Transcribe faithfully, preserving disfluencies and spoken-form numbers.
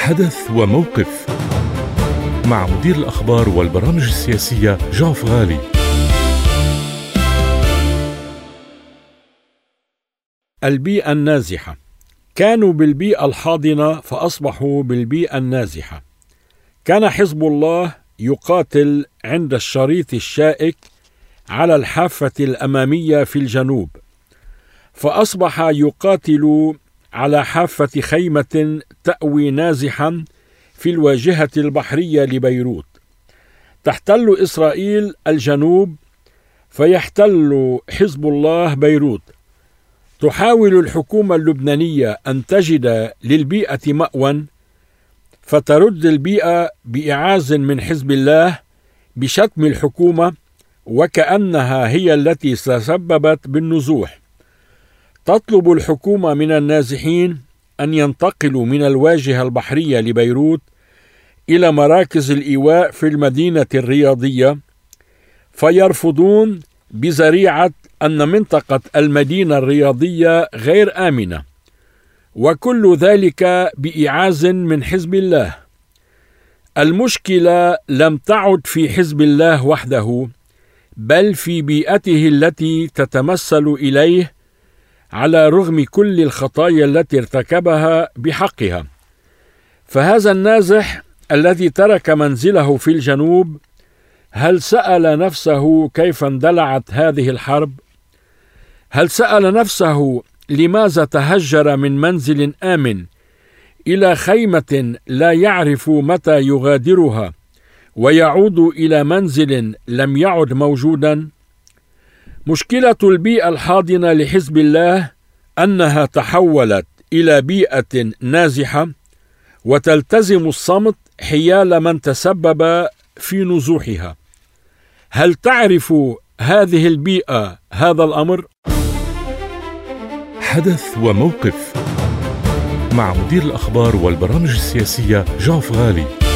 حدث وموقف مع مدير الأخبار والبرامج السياسية جان فغالي. البيئة النازحة. كانوا بالبيئة الحاضنة فأصبحوا بالبيئة النازحة. كان حزب الله يقاتل عند الشريط الشائك على الحافة الأمامية في الجنوب، فأصبح يقاتل على حافة خيمة تأوي نازحا في الواجهة البحرية لبيروت. تحتل إسرائيل الجنوب فيحتل حزب الله بيروت. تحاول الحكومة اللبنانية أن تجد للبيئة مأوى، فترد البيئة بإعاز من حزب الله بشتم الحكومة وكأنها هي التي تسببت بالنزوح. تطلب الحكومة من النازحين أن ينتقلوا من الواجهة البحرية لبيروت إلى مراكز الإيواء في المدينة الرياضية، فيرفضون بذريعة أن منطقة المدينة الرياضية غير آمنة، وكل ذلك بإعاز من حزب الله. المشكلة لم تعد في حزب الله وحده، بل في بيئته التي تتمثل إليه على رغم كل الخطايا التي ارتكبها بحقها. فهذا النازح الذي ترك منزله في الجنوب، هل سأل نفسه كيف اندلعت هذه الحرب؟ هل سأل نفسه لماذا تهجر من منزل آمن إلى خيمة لا يعرف متى يغادرها ويعود إلى منزل لم يعد موجودا؟ مشكلة البيئة الحاضنة لحزب الله أنها تحولت إلى بيئة نازحة وتلتزم الصمت حيال من تسبب في نزوحها. هل تعرف هذه البيئة هذا الأمر؟ حدث وموقف مع مدير الأخبار والبرامج السياسية جان فغالي.